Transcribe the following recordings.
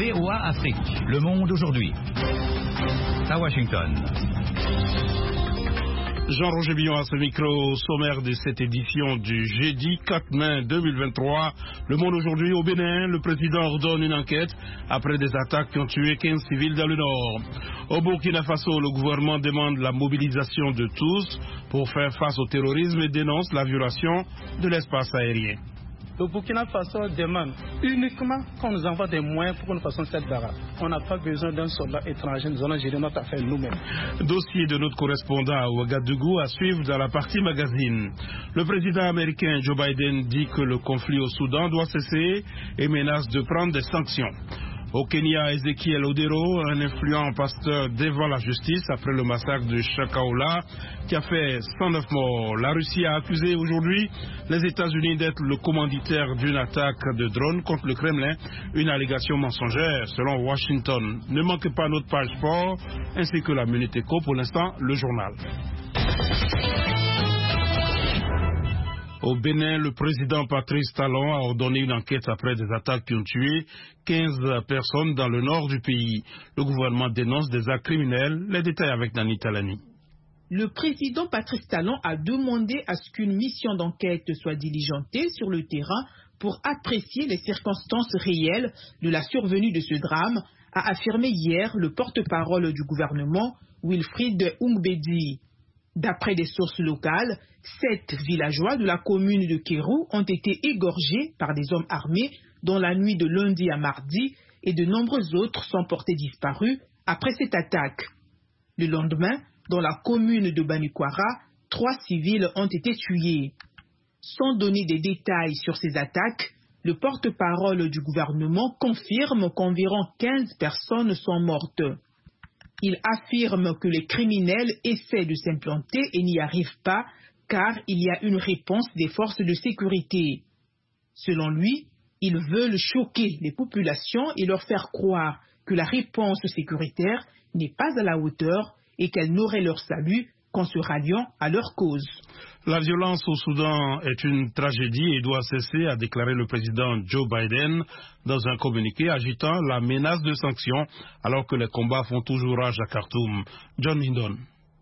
VOA Afrique, le monde aujourd'hui. À Washington. Jean-Roger Billon à ce micro, sommaire de cette édition du jeudi 4 mai 2023. Le monde aujourd'hui au Bénin, le président ordonne une enquête après des attaques qui ont tué 15 civils dans le nord. Au Burkina Faso, le gouvernement demande la mobilisation de tous pour faire face au terrorisme et dénonce la violation de l'espace aérien. Le Burkina Faso demande uniquement qu'on nous envoie des moyens pour que nous fassions cette barrage. On n'a pas besoin d'un soldat étranger, nous allons gérer notre affaire nous-mêmes. Dossier de notre correspondant à Ouagadougou à suivre dans la partie magazine. Le président américain Joe Biden dit que le conflit au Soudan doit cesser et menace de prendre des sanctions. Au Kenya, Ezekiel Odero, un influent pasteur devant la justice après le massacre de Chakaoula qui a fait 109 morts. La Russie a accusé aujourd'hui les États-Unis d'être le commanditaire d'une attaque de drone contre le Kremlin, une allégation mensongère selon Washington. Ne manquez pas notre page sport ainsi que la Minute Éco, pour l'instant le journal. Au Bénin, le président Patrice Talon a ordonné une enquête après des attaques qui ont tué 15 personnes dans le nord du pays. Le gouvernement dénonce des actes criminels. Les détails avec Nani Talani. Le président Patrice Talon a demandé à ce qu'une mission d'enquête soit diligentée sur le terrain pour apprécier les circonstances réelles de la survenue de ce drame, a affirmé hier le porte-parole du gouvernement, Wilfried Ungbedi. D'après des sources locales, 7 villageois de la commune de Kérou ont été égorgés par des hommes armés dans la nuit de lundi à mardi et de nombreux autres sont portés disparus après cette attaque. Le lendemain, dans la commune de Banikwara, 3 civils ont été tués. Sans donner des détails sur ces attaques, le porte-parole du gouvernement confirme qu'environ 15 personnes sont mortes. Il affirme que les criminels essaient de s'implanter et n'y arrivent pas car il y a une réponse des forces de sécurité. Selon lui, ils veulent choquer les populations et leur faire croire que la réponse sécuritaire n'est pas à la hauteur et qu'elle n'aurait leur salut qu'en se ralliant à leur cause. La violence au Soudan est une tragédie et doit cesser, a déclaré le président Joe Biden dans un communiqué agitant la menace de sanctions alors que les combats font toujours rage à Khartoum. John Hindon.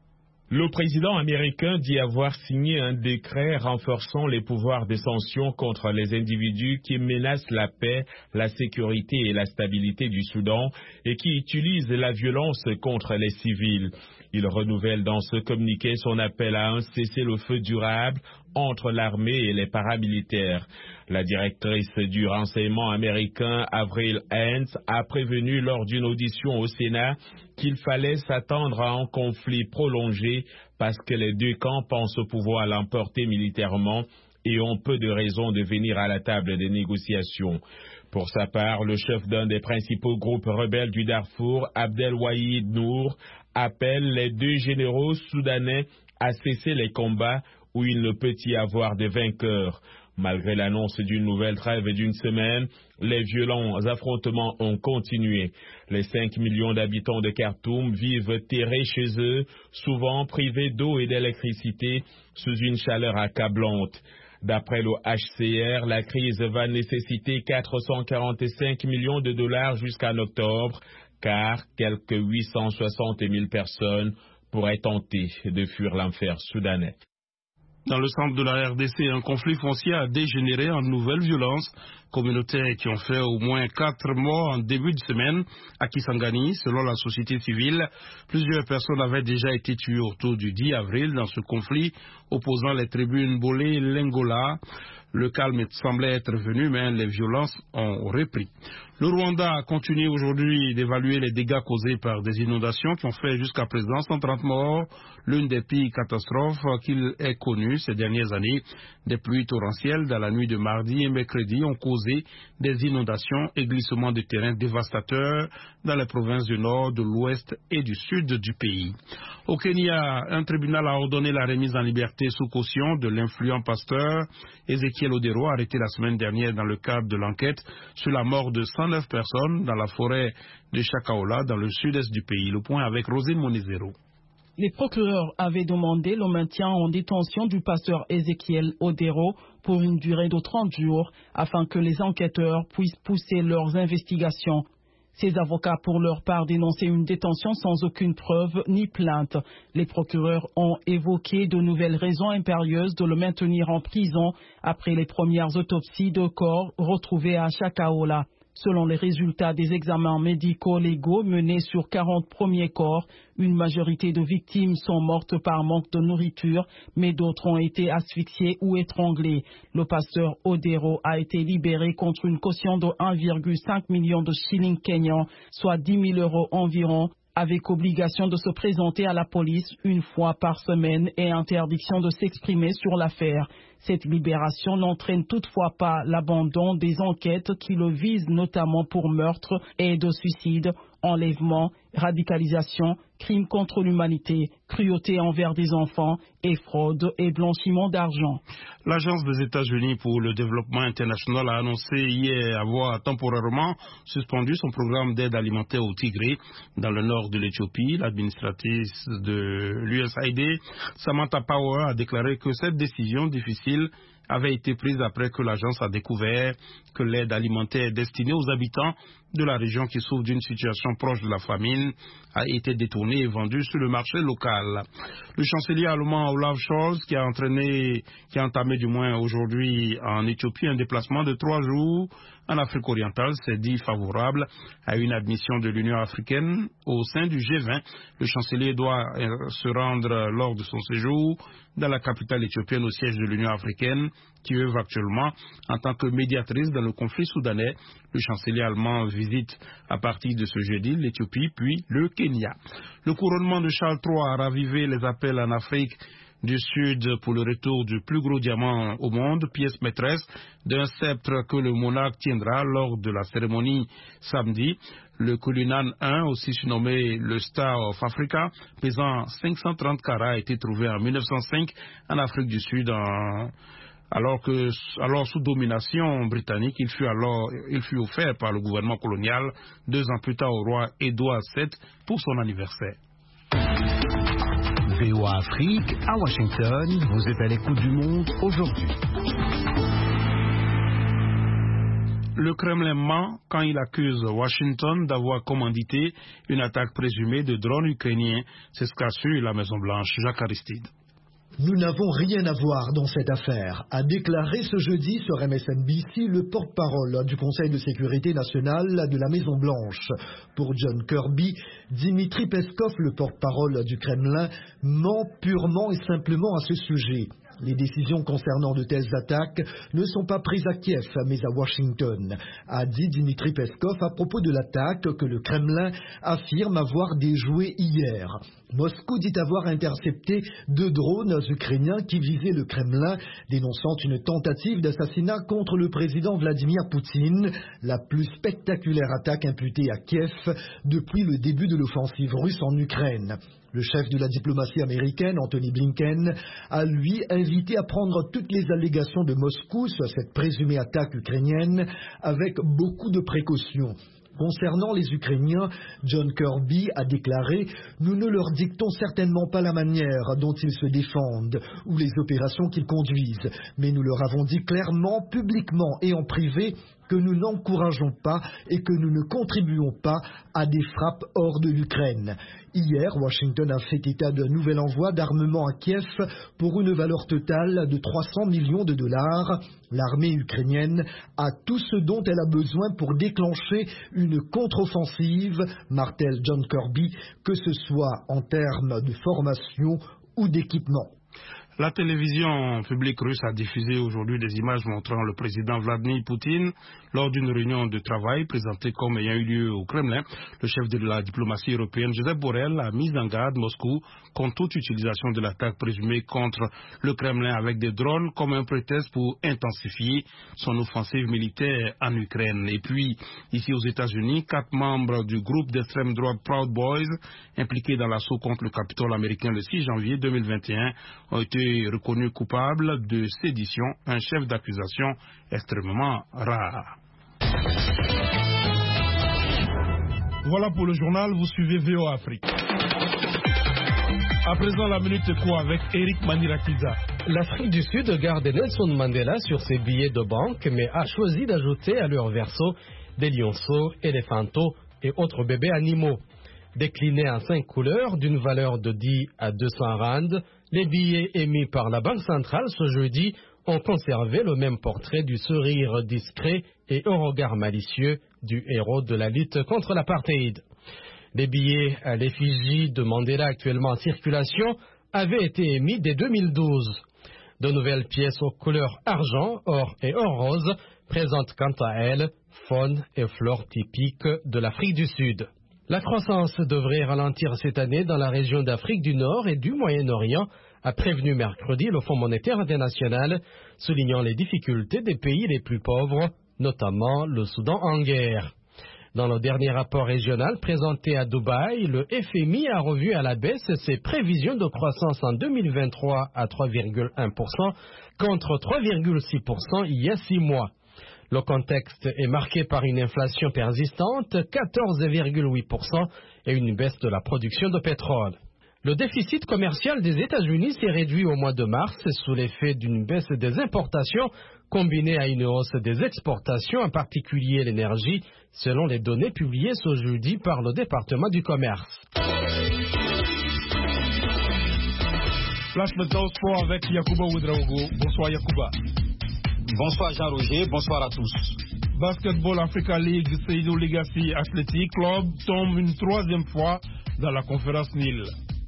Le président américain dit avoir signé un décret renforçant les pouvoirs de sanction contre les individus qui menacent la paix, la sécurité et la stabilité du Soudan et qui utilisent la violence contre les civils. Il renouvelle dans ce communiqué son appel à un cessez-le-feu durable entre l'armée et les paramilitaires. La directrice du renseignement américain, Avril Haines, a prévenu lors d'une audition au Sénat qu'il fallait s'attendre à un conflit prolongé parce que les deux camps pensent pouvoir l'emporter militairement et ont peu de raisons de venir à la table des négociations. Pour sa part, le chef d'un des principaux groupes rebelles du Darfour, Abdelwahid Nour, appelle les deux généraux soudanais à cesser les combats où il ne peut y avoir de vainqueurs. Malgré l'annonce d'une nouvelle trêve d'une semaine, les violents affrontements ont continué. Les 5 millions d'habitants de Khartoum vivent terrés chez eux, souvent privés d'eau et d'électricité, sous une chaleur accablante. D'après le HCR, la crise va nécessiter 445 millions de dollars jusqu'en octobre, car quelques 860 000 personnes pourraient tenter de fuir l'enfer soudanais. Dans le centre de la RDC, un conflit foncier a dégénéré en nouvelles violences communautaires qui ont fait au moins 4 morts en début de semaine à Kisangani. Selon la société civile, plusieurs personnes avaient déjà été tuées autour du 10 avril dans ce conflit opposant les tribunes Bolé et Lengola. Le calme semblait être venu, mais les violences ont repris. Le Rwanda a continué aujourd'hui d'évaluer les dégâts causés par des inondations qui ont fait jusqu'à présent 130 morts, l'une des pires catastrophes qu'il ait connues ces dernières années. Des pluies torrentielles dans la nuit de mardi et mercredi ont causé des inondations et glissements de terrain dévastateurs dans les provinces du nord, de l'ouest et du sud du pays. Au Kenya, un tribunal a ordonné la remise en liberté sous caution de l'influent pasteur Ezekiel Odero, arrêté la semaine dernière dans le cadre de l'enquête sur la mort de 109 personnes dans la forêt de Chakaoula, dans le sud-est du pays. Le point avec Rosine Monizero. Les procureurs avaient demandé le maintien en détention du pasteur Ezekiel Odero pour une durée de 30 jours afin que les enquêteurs puissent pousser leurs investigations. Ses avocats, pour leur part, dénonçaient une détention sans aucune preuve ni plainte. Les procureurs ont évoqué de nouvelles raisons impérieuses de le maintenir en prison après les premières autopsies de corps retrouvées à Chakaola. Selon les résultats des examens médico-légaux menés sur 40 premiers corps, une majorité de victimes sont mortes par manque de nourriture, mais d'autres ont été asphyxiées ou étranglées. Le pasteur Odero a été libéré contre une caution de 1,5 million de shillings kenyans, soit 10 000 € environ, avec obligation de se présenter à la police une fois par semaine et interdiction de s'exprimer sur l'affaire. Cette libération n'entraîne toutefois pas l'abandon des enquêtes qui le visent notamment pour meurtre et de suicide, enlèvement, radicalisation, crimes contre l'humanité, cruauté envers des enfants et fraude et blanchiment d'argent. L'Agence des États-Unis pour le développement international a annoncé hier avoir temporairement suspendu son programme d'aide alimentaire au Tigré dans le nord de l'Éthiopie. L'administratrice de l'USAID, Samantha Power, a déclaré que cette décision difficile avait été prise après que l'agence a découvert que l'aide alimentaire destinée aux habitants de la région qui souffrent d'une situation proche de la famine a été détournée et vendue sur le marché local. Le chancelier allemand Olaf Scholz, qui a entamé du moins aujourd'hui en Éthiopie un déplacement de 3 jours en Afrique orientale, s'est dit favorable à une admission de l'Union africaine au sein du G20. Le chancelier doit se rendre lors de son séjour dans la capitale éthiopienne au siège de l'Union africaine, qui œuvre actuellement en tant que médiatrice dans le conflit soudanais. Le chancelier allemand visite à partir de ce jeudi l'Éthiopie puis le Kenya. Le couronnement de Charles III a ravivé les appels en Afrique du Sud pour le retour du plus gros diamant au monde, pièce maîtresse d'un sceptre que le monarque tiendra lors de la cérémonie samedi. Le Cullinan 1, aussi surnommé le Star of Africa, pesant 530 carats, a été trouvé en 1905 en Afrique du Sud alors sous domination britannique. Il fut offert par le gouvernement colonial 2 ans plus tard au roi Édouard VII pour son anniversaire. VOA Afrique, à Washington, vous êtes à l'écoute du monde aujourd'hui. Le Kremlin ment quand il accuse Washington d'avoir commandité une attaque présumée de drones ukrainiens. C'est ce qu'assure la Maison-Blanche. Jacques Aristide. Nous n'avons rien à voir dans cette affaire, a déclaré ce jeudi sur MSNBC le porte-parole du Conseil de sécurité nationale de la Maison-Blanche. Pour John Kirby, Dmitry Peskov, le porte-parole du Kremlin, ment purement et simplement à ce sujet. Les décisions concernant de telles attaques ne sont pas prises à Kiev, mais à Washington, a dit Dmitry Peskov à propos de l'attaque que le Kremlin affirme avoir déjouée hier. Moscou dit avoir intercepté 2 drones ukrainiens qui visaient le Kremlin, dénonçant une tentative d'assassinat contre le président Vladimir Poutine, la plus spectaculaire attaque imputée à Kiev depuis le début de l'offensive russe en Ukraine. Le chef de la diplomatie américaine, Anthony Blinken, a lui invité à prendre toutes les allégations de Moscou sur cette présumée attaque ukrainienne avec beaucoup de précautions. Concernant les Ukrainiens, John Kirby a déclaré « Nous ne leur dictons certainement pas la manière dont ils se défendent ou les opérations qu'ils conduisent, mais nous leur avons dit clairement, publiquement et en privé que nous n'encourageons pas et que nous ne contribuons pas à des frappes hors de l'Ukraine. » Hier, Washington a fait état d'un nouvel envoi d'armement à Kiev pour une valeur totale de 300 millions de dollars. L'armée ukrainienne a tout ce dont elle a besoin pour déclencher une contre-offensive, martèle John Kirby, que ce soit en termes de formation ou d'équipement. La télévision publique russe a diffusé aujourd'hui des images montrant le président Vladimir Poutine lors d'une réunion de travail présentée comme ayant eu lieu au Kremlin. Le chef de la diplomatie européenne, Josep Borrell, a mis en garde Moscou contre toute utilisation de l'attaque présumée contre le Kremlin avec des drones comme un prétexte pour intensifier son offensive militaire en Ukraine. Et puis, ici aux États-Unis, 4 membres du groupe d'extrême droite Proud Boys, impliqués dans l'assaut contre le Capitole américain le 6 janvier 2021, ont été reconnu coupable de sédition, un chef d'accusation extrêmement rare. Voilà pour le journal, vous suivez VOA Afrique. À présent, la minute quoi avec Eric Manirakiza. L'Afrique du Sud garde Nelson Mandela sur ses billets de banque, mais a choisi d'ajouter à leur verso des lionceaux, éléphantos, et autres bébés animaux. Déclinés en 5 couleurs d'une valeur de 10 à 200 rand, les billets émis par la Banque centrale ce jeudi ont conservé le même portrait du sourire discret et au regard malicieux du héros de la lutte contre l'apartheid. Les billets à l'effigie de Mandela actuellement en circulation avaient été émis dès 2012. De nouvelles pièces aux couleurs argent, or et or rose présentent quant à elles faune et flore typiques de l'Afrique du Sud. La croissance devrait ralentir cette année dans la région d'Afrique du Nord et du Moyen-Orient, a prévenu mercredi le Fonds monétaire international, soulignant les difficultés des pays les plus pauvres, notamment le Soudan en guerre. Dans le dernier rapport régional présenté à Dubaï, le FMI a revu à la baisse ses prévisions de croissance en 2023 à 3,1% contre 3,6% il y a 6 mois. Le contexte est marqué par une inflation persistante, 14,8%, et une baisse de la production de pétrole. Le déficit commercial des États-Unis s'est réduit au mois de mars sous l'effet d'une baisse des importations combinée à une hausse des exportations, en particulier l'énergie, selon les données publiées ce jeudi par le département du commerce. Flash maintenant au sport avec Yacouba Ouedraogo. Bonsoir Yacouba. Bonsoir Jean-Roger, bonsoir à tous. Basketball Africa League, Seydou Legacy Athletic Club tombe une 3e fois dans la conférence Nil.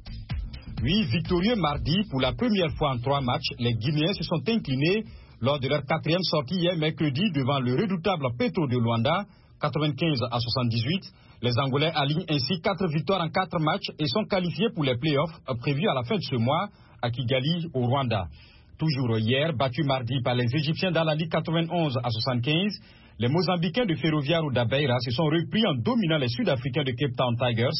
Oui, victorieux mardi pour la première fois en 3 matchs, les Guinéens se sont inclinés lors de leur 4e sortie hier mercredi devant le redoutable Petro de Luanda, 95 à 78. Les Angolais alignent ainsi 4 victoires en 4 matchs et sont qualifiés pour les playoffs prévus à la fin de ce mois à Kigali, au Rwanda. Toujours hier, battus mardi par les Égyptiens dans la Ligue 91 à 75, les Mozambicains de Ferroviario da Beira se sont repris en dominant les Sud-Africains de Cape Town Tigers,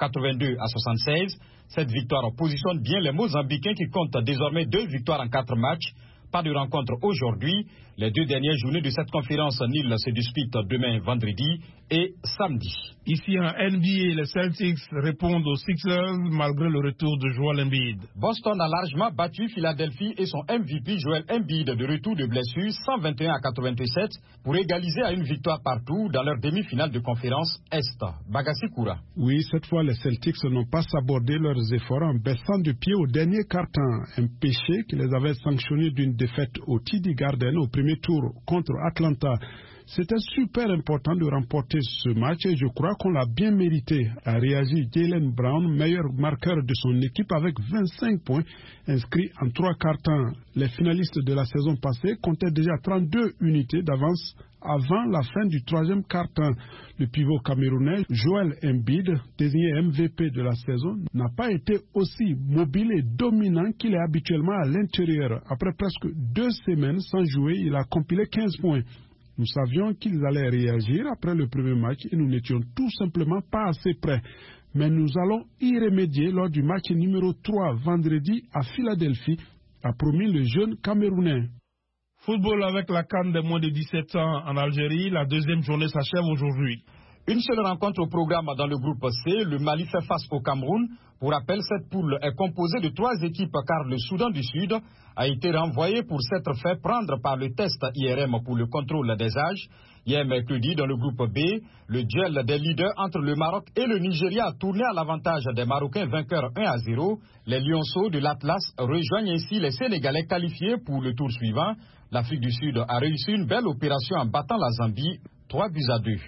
82 à 76. Cette victoire positionne bien les Mozambicains qui comptent désormais 2 victoires en 4 matchs. Pas de rencontre aujourd'hui. Les 2 dernières journées de cette conférence Nil se disputent demain vendredi et samedi. Ici en NBA, les Celtics répondent aux Sixers malgré le retour de Joel Embiid. Boston a largement battu Philadelphie et son MVP Joel Embiid de retour de blessure 121 à 87 pour égaliser à une victoire partout dans leur demi-finale de conférence Est. Bagassi Koura. Oui, cette fois les Celtics n'ont pas sabordé leurs efforts en baissant de pied au dernier quart-temps, un péché qui les avait sanctionnés d'une défaite au TD Garden au premier tour contre Atlanta. C'était super important de remporter ce match et je crois qu'on l'a bien mérité, a réagi Jaylen Brown, meilleur marqueur de son équipe avec 25 points inscrits en 3 quarts-temps. Les finalistes de la saison passée comptaient déjà 32 unités d'avance avant la fin du 3e quart-temps. Le pivot camerounais Joel Embiid, désigné MVP de la saison, n'a pas été aussi mobile et dominant qu'il est habituellement à l'intérieur. Après presque 2 semaines sans jouer, il a compilé 15 points. Nous savions qu'ils allaient réagir après le premier match et nous n'étions tout simplement pas assez prêts. Mais nous allons y remédier lors du match numéro 3 vendredi à Philadelphie, a promis le jeune Camerounais. Football avec la CAN des moins de 17 ans en Algérie, la 2e journée s'achève aujourd'hui. Une seule rencontre au programme dans le groupe C, le Mali fait face au Cameroun. Pour rappel, cette poule est composée de 3 équipes car le Soudan du Sud a été renvoyé pour s'être fait prendre par le test IRM pour le contrôle des âges. Hier mercredi, dans le groupe B, le duel des leaders entre le Maroc et le Nigeria a tourné à l'avantage des Marocains vainqueurs 1-0. Les Lionceaux de l'Atlas rejoignent ainsi les Sénégalais qualifiés pour le tour suivant. L'Afrique du Sud a réussi une belle opération en battant la Zambie 3-2.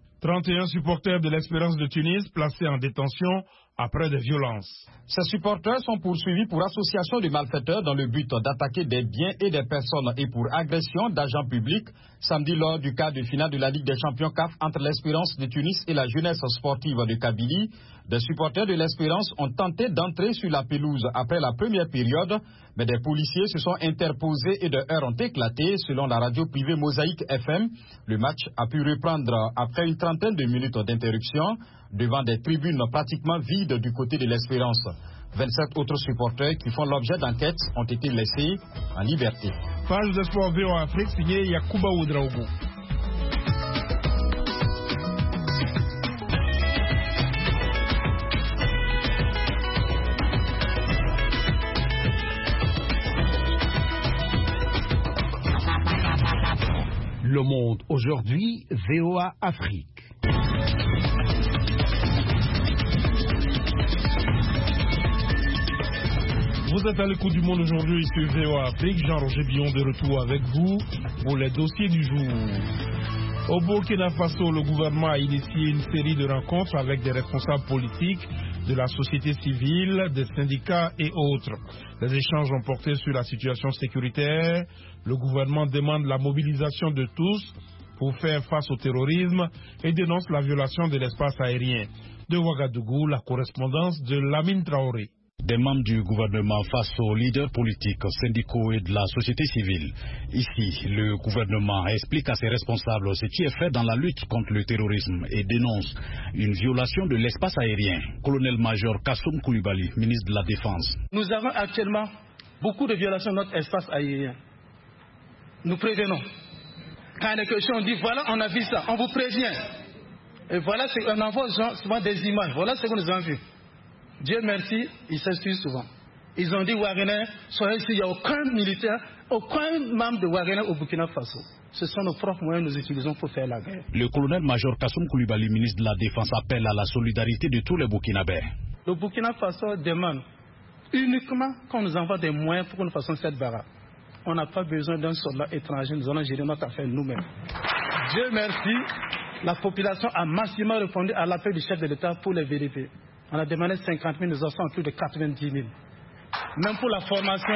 31 supporters de l'Espérance de Tunis placés en détention après des violences. Ces supporters sont poursuivis pour association de malfaiteurs dans le but d'attaquer des biens et des personnes et pour agression d'agents publics. Samedi, lors du quart de finale de la Ligue des champions CAF entre l'Espérance de Tunis et la jeunesse sportive de Kabylie, des supporters de l'Espérance ont tenté d'entrer sur la pelouse après la première période, mais des policiers se sont interposés et des heurts ont éclaté, selon la radio privée Mosaïque FM. Le match a pu reprendre après une trentaine de minutes d'interruption devant des tribunes pratiquement vides du côté de l'Espérance. 27 autres supporters qui font l'objet d'enquêtes ont été laissés en liberté. Page de sport VOA Afrique signée Yacouba Ouedraogo. Le monde aujourd'hui, VOA Afrique. Vous êtes à l'écoute du monde aujourd'hui sur VOA Afrique. Jean-Roger Billon de retour avec vous pour les dossiers du jour. Au Burkina Faso, le gouvernement a initié une série de rencontres avec des responsables politiques de la société civile, des syndicats et autres. Les échanges ont porté sur la situation sécuritaire. Le gouvernement demande la mobilisation de tous pour faire face au terrorisme et dénonce la violation de l'espace aérien. De Ouagadougou, la correspondance de Lamine Traoré. Des membres du gouvernement face aux leaders politiques, syndicaux et de la société civile. Ici, le gouvernement explique à ses responsables ce qui est fait dans la lutte contre le terrorisme et dénonce une violation de l'espace aérien. Colonel-major Kassoum Koulibaly, ministre de la Défense. Nous avons actuellement beaucoup de violations de notre espace aérien. Nous prévenons. Quand il est question, on dit voilà, on a vu ça, on vous prévient. Et voilà, on envoie souvent des images. Voilà ce que nous avons vu. Dieu merci, ils s'excusent souvent. Ils ont dit Wagner, soyez sûr, il n'y a aucun militaire, aucun membre de Wagner au Burkina Faso. Ce sont nos propres moyens que nous utilisons pour faire la guerre. Le colonel-major Kassoum Koulibaly, ministre de la Défense, appelle à la solidarité de tous les Burkinabés. Le Burkina Faso demande uniquement qu'on nous envoie des moyens pour que nous fassions cette barre. On n'a pas besoin d'un soldat étranger, nous allons gérer notre affaire nous-mêmes. Dieu merci, la population a massivement répondu à l'appel du chef de l'État pour les vérifier. On a demandé 50 000, nous en sommes plus de 90 000. Même pour la formation,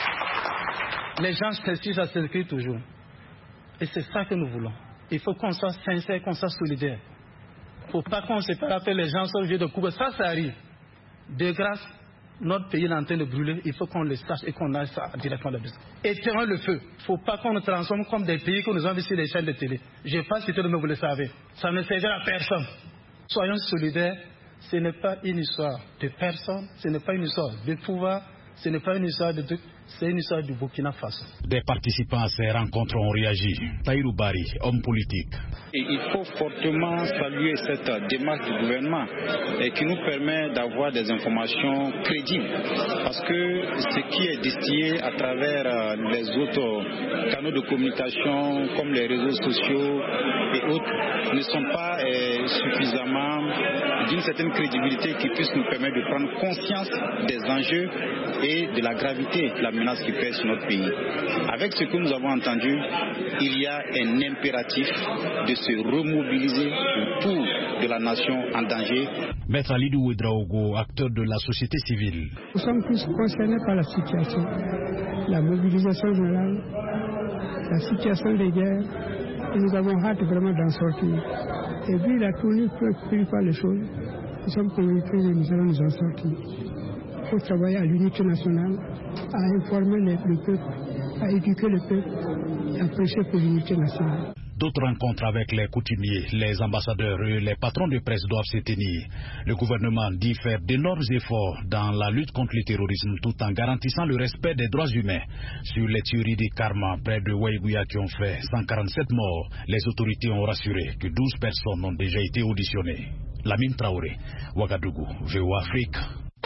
les gens s'excusent à s'inscrire toujours. Et c'est ça que nous voulons. Il faut qu'on soit sincère, qu'on soit solidaire. Il ne faut pas qu'on se fasse après les gens sont vieux de couper. Ça arrive. De grâce, notre pays est en train de brûler. Il faut qu'on le sache et qu'on aille ça directement là-dessus. Éteindre le feu. Il ne faut pas qu'on nous transforme comme des pays que nous avons vus sur les chaînes de télé. Je ne vais pas citer le nom, vous le savez. Ça ne servira à personne. Soyons solidaires. Ce n'est pas une histoire de personne, ce n'est pas une histoire de pouvoir, ce n'est pas une histoire de truc, c'est une histoire du Burkina Faso. Des participants à ces rencontres ont réagi. Tahirou Bari, homme politique. Et il faut fortement saluer cette démarche du gouvernement qui nous permet d'avoir des informations crédibles. Parce que ce qui est distillé à travers les autres canaux de communication comme les réseaux sociaux et autres ne sont pas suffisamment d'une certaine crédibilité qui puisse nous permettre de prendre conscience des enjeux et de la gravité de la menace qui pèse sur notre pays. Avec ce que nous avons entendu, il y a un impératif de se remobiliser autour de la nation en danger. Maître Alidou Ouedraogo, acteur de la société civile. Nous sommes tous concernés par la situation, la mobilisation générale, la situation des guerres, et nous avons hâte vraiment d'en sortir. Et puis la tournure prise par les choses, nous sommes convaincus que nous allons nous en sortir. Il faut travailler à l'unité nationale, à informer le peuple, à éduquer le peuple et à prêcher pour l'unité nationale. D'autres rencontres avec les coutumiers, les ambassadeurs et les patrons de presse doivent se tenir. Le gouvernement dit faire d'énormes efforts dans la lutte contre le terrorisme tout en garantissant le respect des droits humains. Sur les tueries de Karma, près de Waïbouya qui ont fait 147 morts, les autorités ont rassuré que 12 personnes ont déjà été auditionnées. Lamine Traoré, Ouagadougou, VOA Afrique.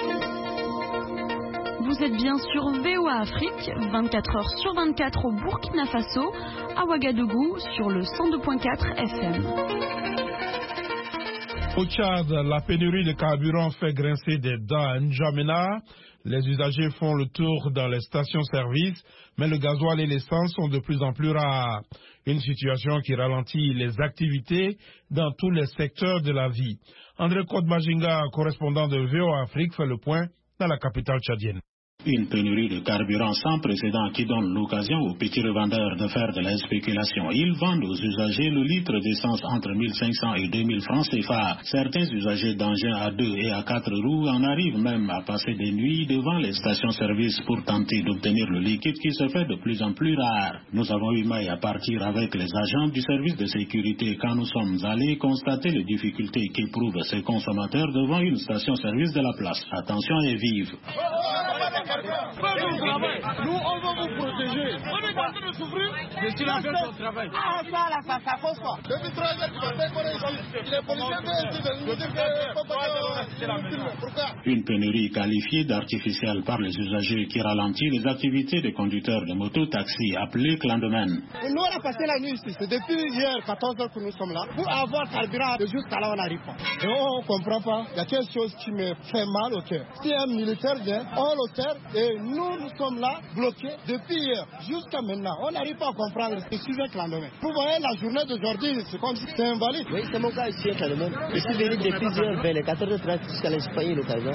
Vous êtes bien sur VOA Afrique, 24 heures sur 24 au Burkina Faso, à Ouagadougou sur le 102.4 FM. Au Tchad, la pénurie de carburant fait grincer des dents à N'Djamena. Les usagers font le tour dans les stations-service, mais le gasoil et l'essence sont de plus en plus rares. Une situation qui ralentit les activités dans tous les secteurs de la vie. André Kodmajinga, correspondant de VOA Afrique, fait le point dans la capitale tchadienne. Une pénurie de carburant sans précédent qui donne l'occasion aux petits revendeurs de faire de la spéculation. Ils vendent aux usagers le litre d'essence entre 1500 et 2000 francs CFA. Certains usagers d'engins à 2 et à 4 roues en arrivent même à passer des nuits devant les stations-service pour tenter d'obtenir le liquide qui se fait de plus en plus rare. Nous avons eu maille à partir avec les agents du service de sécurité quand nous sommes allés constater les difficultés qu'éprouvent ces consommateurs devant une station-service de la place. Attention et vive. Nous, on va vous protéger. On est en train de souffrir. Je suis là faire son travail. Ah, ça cause quoi? Depuis 3 heures, tu vas faire quoi ici? Les policiers viennent ici de nous dire que... Pourquoi? Une pénurie qualifiée d'artificielle par les usagers qui ralentit les activités des conducteurs de moto-taxi appelés clandemins. Nous, on a passé la nuit ici. C'est depuis hier, 14 heures que nous sommes là. Pour avoir carburant, jusqu'à là, on n'arrive pas. Et on ne comprend pas. Il y a quelque chose qui me fait mal au cœur. Si un militaire vient, on le sert et nous sommes là, bloqués depuis hier jusqu'à maintenant. On n'arrive pas à comprendre ce sujet clandestin. Vous voyez, la journée d'aujourd'hui, c'est comme si c'était invalide. Oui, c'est mon cas ici, clandestin. Je suis venu depuis hier vers les 14h30 jusqu'à l'Espagne, l'occasion.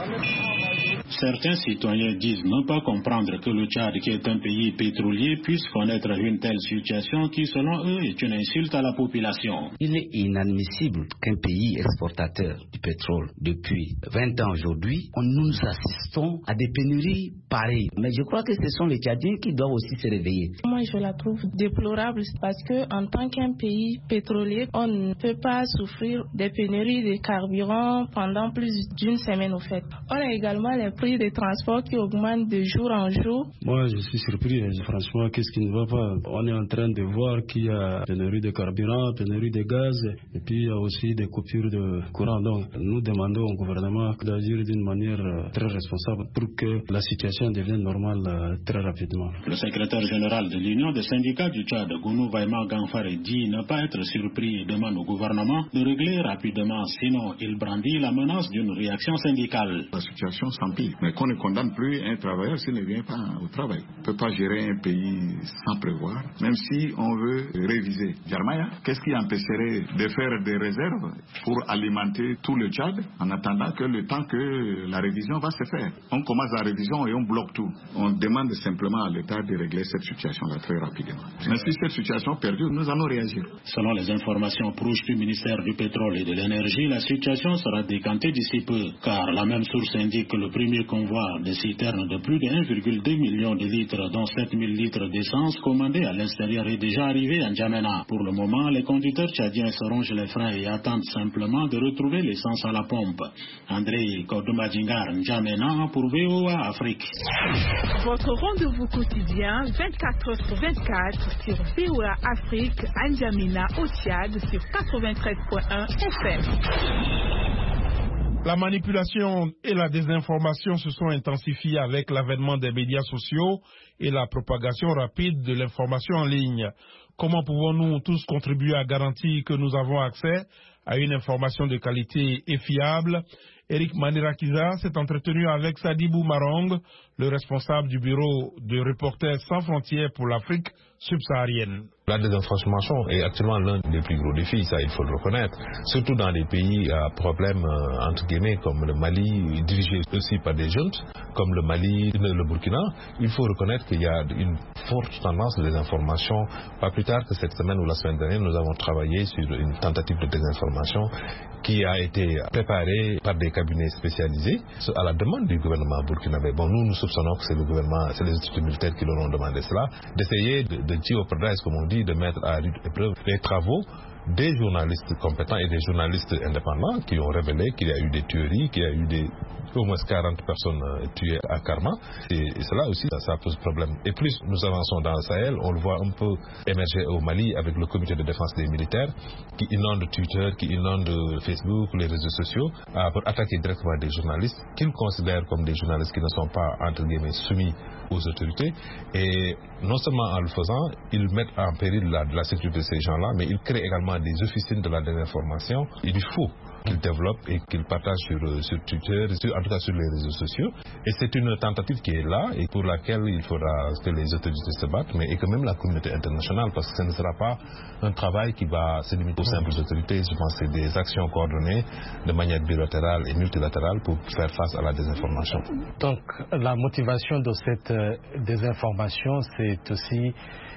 Certains citoyens disent ne pas comprendre que le Tchad, qui est un pays pétrolier, puisse connaître une telle situation qui, selon eux, est une insulte à la population. Il est inadmissible qu'un pays exportateur du pétrole depuis 20 ans aujourd'hui, nous assistons à des pénuries pareilles. Mais je crois que ce sont les Tchadiens qui doivent aussi se réveiller. Moi, je la trouve déplorable parce qu'en tant qu'un pays pétrolier, on ne peut pas souffrir des pénuries de carburant pendant plus d'une semaine au fait. On a également les prix des transports qui augmentent de jour en jour. Moi, je suis surpris. Franchement, qu'est-ce qui ne va pas? On est en train de voir qu'il y a pénurie de carburant, pénurie de gaz, et puis il y a aussi des coupures de courant. Donc, nous demandons au gouvernement d'agir d'une manière très responsable pour que la situation devienne normale très rapidement. Le secrétaire général de l'Union des syndicats du Tchad, Gounou Vaima Gamfare, dit ne pas être surpris et demande au gouvernement de régler rapidement, sinon il brandit la menace d'une réaction syndicale. La situation s'empire, mais qu'on ne condamne plus un travailleur s'il ne vient pas au travail. On ne peut pas gérer un pays sans prévoir, même si on veut réviser. Jarmaya, qu'est-ce qui empêcherait de faire des réserves pour alimenter tout le Tchad en attendant que le temps que la révision va se faire? On commence la révision et on bloque tout. On demande simplement à l'État de régler cette situation-là très rapidement. Mais si cette situation perdure, nous allons réagir. Selon les informations proches du ministère du Pétrole et de l'Énergie, la situation sera décantée d'ici peu, car la même source indique que le premier convoi de citernes de plus de 1,2 million de litres, dont 7000 litres d'essence commandés à l'extérieur, est déjà arrivé à N'Djamena. Pour le moment, les conducteurs tchadiens se rongent les freins et attendent simplement de retrouver l'essence à la pompe. André Kodoumadjingar, N'Djamena pour VOA Afrique. Votre rendez-vous quotidien 24h24 sur VOA Afrique, à N'Djamena au Tchad sur 93.1 FM. La manipulation et la désinformation se sont intensifiées avec l'avènement des médias sociaux et la propagation rapide de l'information en ligne. Comment pouvons-nous tous contribuer à garantir que nous avons accès à une information de qualité et fiable? Eric Manirakiza s'est entretenu avec Sadibou Marong, le responsable du bureau de Reporters sans frontières pour l'Afrique subsaharienne. La désinformation est actuellement l'un des plus gros défis, ça il faut le reconnaître, surtout dans des pays à problème entre guillemets comme le Mali, dirigé aussi par des jeunes, comme le Mali, le Burkina. Il faut reconnaître qu'il y a une forte tendance de désinformation. Pas plus tard que cette semaine ou la semaine dernière, nous avons travaillé sur une tentative de désinformation qui a été préparée par des cabinets spécialisés à la demande du gouvernement burkinabé. Bon, nous soupçonnons que c'est le gouvernement, c'est les autorités militaires qui leur ont demandé cela, d'essayer de jeopardiser, comme on dit, de mettre à rude épreuve les travaux des journalistes compétents et des journalistes indépendants qui ont révélé qu'il y a eu des tueries, qu'il y a eu au moins 40 personnes tuées à Karma. Et cela aussi, ça pose problème. Et plus nous avançons dans le Sahel, on le voit un peu émerger au Mali avec le comité de défense des militaires qui inonde Twitter, qui inonde Facebook, les réseaux sociaux, pour attaquer directement des journalistes qu'ils considèrent comme des journalistes qui ne sont pas, entre guillemets, soumis aux autorités. Et non seulement en le faisant, ils mettent en péril la sécurité de ces gens-là, mais ils créent également des officines de la désinformation. Il faut qu'ils développent et qu'ils partagent sur Twitter, en tout cas sur les réseaux sociaux. Et c'est une tentative qui est là et pour laquelle il faudra que les autorités se battent, mais et que même la communauté internationale, parce que ce ne sera pas un travail qui va se limiter aux simples autorités. Je pense que c'est des actions coordonnées de manière bilatérale et multilatérale pour faire face à la désinformation. Donc la motivation de cette désinformation, c'est aussi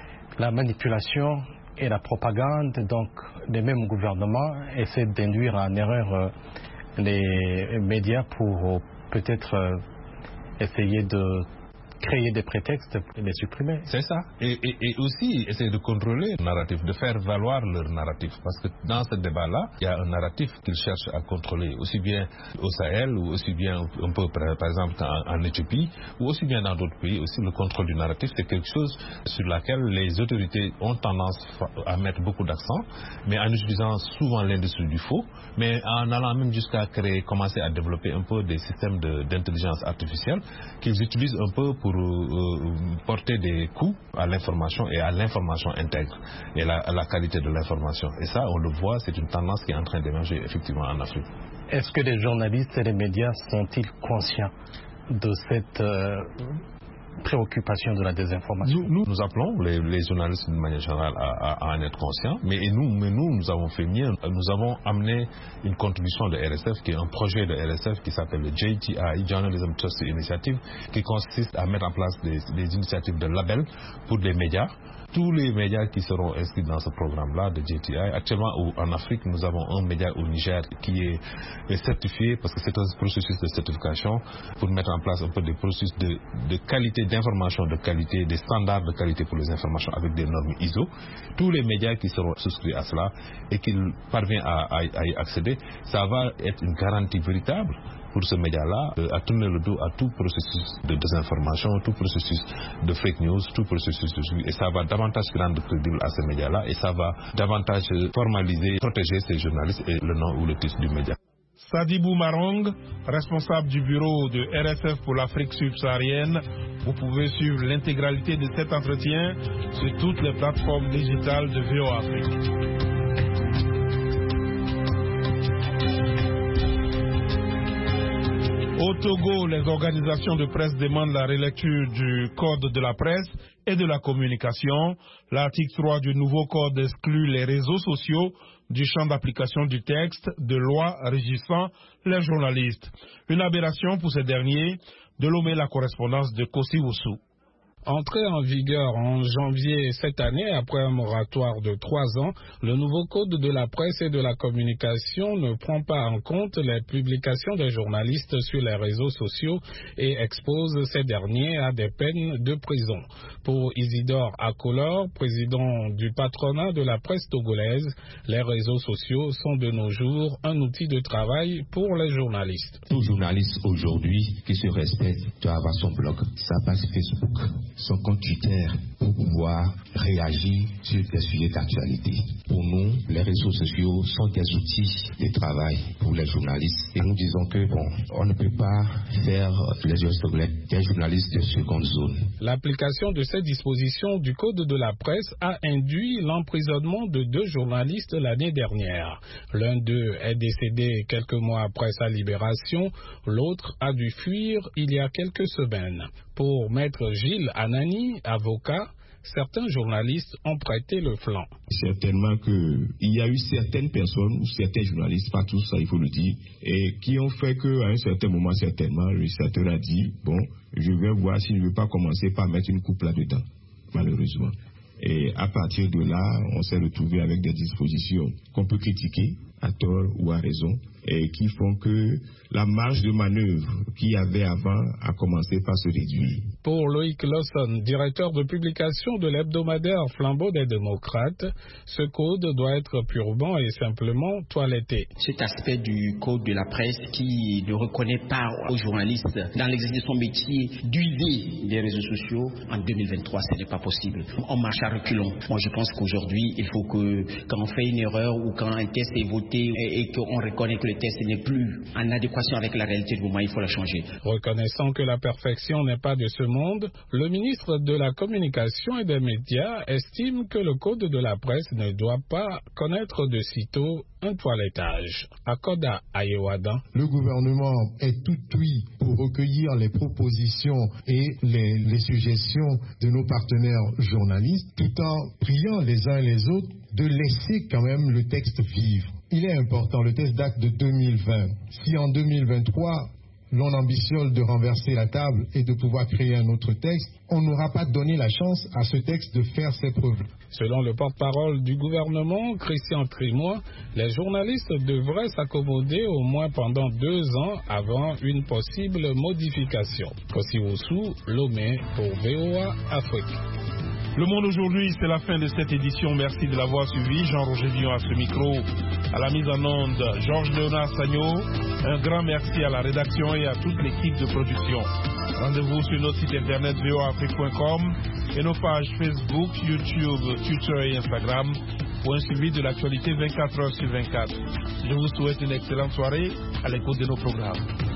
la manipulation et la propagande. Donc les mêmes gouvernements essaient d'induire en erreur les médias pour peut-être essayer de créer des prétextes et les supprimer. C'est ça. Et aussi essayer de contrôler le narratif, de faire valoir leur narratif. Parce que dans ce débat-là, il y a un narratif qu'ils cherchent à contrôler, aussi bien au Sahel, ou aussi bien un peu, par exemple, en Éthiopie, ou aussi bien dans d'autres pays. Aussi, le contrôle du narratif, c'est quelque chose sur laquelle les autorités ont tendance à mettre beaucoup d'accent, mais en utilisant souvent l'industrie du faux, mais en allant même jusqu'à commencer à développer un peu des systèmes d'intelligence artificielle qu'ils utilisent un peu pour porter des coups à l'information et à l'information intègre et à la qualité de l'information. Et ça, on le voit, c'est une tendance qui est en train d'émerger effectivement en Afrique. Est-ce que les journalistes et les médias sont-ils conscients de cette préoccupation de la désinformation? Nous appelons les journalistes d'une manière générale à en être conscients, mais nous avons fait mieux. Nous avons amené une contribution de RSF, qui est un projet de RSF qui s'appelle le JTI, Journalism Trust Initiative, qui consiste à mettre en place des initiatives de label pour les médias. Tous les médias qui seront inscrits dans ce programme-là de JTI, actuellement en Afrique, nous avons un média au Niger qui est certifié, parce que c'est un processus de certification pour mettre en place un peu des processus de qualité, d'information de qualité, des standards de qualité pour les informations avec des normes ISO. Tous les médias qui seront souscrits à cela et qui parviennent à y accéder, ça va être une garantie véritable pour ce média-là à tourner le dos à tout processus de désinformation, tout processus de fake news, tout processus de... Et ça va davantage rendre crédible à ce média-là et ça va davantage formaliser, protéger ces journalistes et le nom ou le titre du média. Sadibou Marong, responsable du bureau de RSF pour l'Afrique subsaharienne. Vous pouvez suivre l'intégralité de cet entretien sur toutes les plateformes digitales de VOA Afrique. Au Togo, les organisations de presse demandent la relecture du Code de la presse et de la communication. L'article 3 du nouveau code exclut les réseaux sociaux du champ d'application du texte de loi régissant les journalistes. Une aberration pour ces derniers. De Lomé, la correspondance de Kossi Oussou. Entré en vigueur en janvier cette année, après un moratoire de 3 ans, le nouveau code de la presse et de la communication ne prend pas en compte les publications des journalistes sur les réseaux sociaux et expose ces derniers à des peines de prison. Pour Isidore Akolor, président du patronat de la presse togolaise, les réseaux sociaux sont de nos jours un outil de travail pour les journalistes. Tout journaliste aujourd'hui qui se respecte doit avoir son blog, sa page Facebook, son compte Twitter pour pouvoir réagir sur des sujets d'actualité. Pour nous, les réseaux sociaux sont des outils de travail pour les journalistes et nous disons que on ne peut pas faire les des journalistes de seconde zone. L'application de ces dispositions du Code de la presse a induit l'emprisonnement de 2 journalistes l'année dernière. L'un d'eux est décédé quelques mois après sa libération, l'autre a dû fuir il y a quelques semaines. Pour Maître Gilles Anani, avocat, certains journalistes ont prêté le flanc. Certainement qu'il y a eu certaines personnes ou certains journalistes, pas tous, ça il faut le dire, et qui ont fait qu'à un certain moment, certainement, le législateur a dit, bon, je vais voir si je ne veux pas commencer par mettre une coupe là-dedans, malheureusement. Et à partir de là, on s'est retrouvé avec des dispositions qu'on peut critiquer, à tort ou à raison, et qui font que la marge de manœuvre qu'il y avait avant a commencé par se réduire. Pour Loïc Lawson, directeur de publication de l'hebdomadaire Flambeau des démocrates, ce code doit être purement et simplement toiletté. Cet aspect du code de la presse qui ne reconnaît pas aux journalistes dans l'exercice de son métier d'user les réseaux sociaux, en 2023, ce n'est pas possible. On marche à reculons. Moi, je pense qu'aujourd'hui, il faut que quand on fait une erreur ou quand un test est voté et qu'on reconnaît que le test n'est plus en adéquation avec la réalité du moment, il faut la changer. Reconnaissant que la perfection n'est pas de ce monde, le ministre de la Communication et des Médias estime que le code de la presse ne doit pas connaître de sitôt un toilettage. Akoda Ayewadan. Le gouvernement est tout oui pour recueillir les propositions et les suggestions de nos partenaires journalistes, tout en priant les uns et les autres de laisser quand même le texte vivre. Il est important, le texte date de 2020. Si en 2023, l'on ambitionne de renverser la table et de pouvoir créer un autre texte, on n'aura pas donné la chance à ce texte de faire ses preuves. Selon le porte-parole du gouvernement, Christian Crimois, les journalistes devraient s'accommoder au moins pendant 2 ans avant une possible modification. Kosiwosu, Lomé pour VOA Afrique. Le Monde aujourd'hui, c'est la fin de cette édition. Merci de l'avoir suivi. Jean-Roger Villon à ce micro. À la mise en onde, Georges Léonard Sagno. Un grand merci à la rédaction et à toute l'équipe de production. Rendez-vous sur notre site internet voaafrique.com et nos pages Facebook, YouTube, Twitter et Instagram pour un suivi de l'actualité 24 heures sur 24. Je vous souhaite une excellente soirée à l'écoute de nos programmes.